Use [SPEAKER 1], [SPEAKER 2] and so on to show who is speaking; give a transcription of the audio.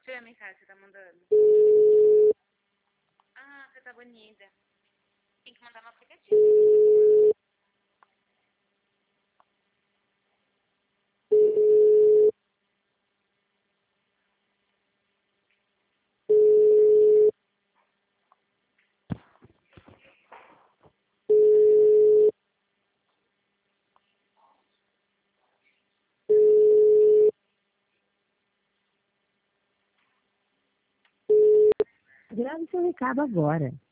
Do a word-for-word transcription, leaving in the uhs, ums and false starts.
[SPEAKER 1] Deixa eu ver a mensagem que você tá mandando. Ah, você tá bonita. Tem que mandar no aplicativo.
[SPEAKER 2] Grave seu recado agora.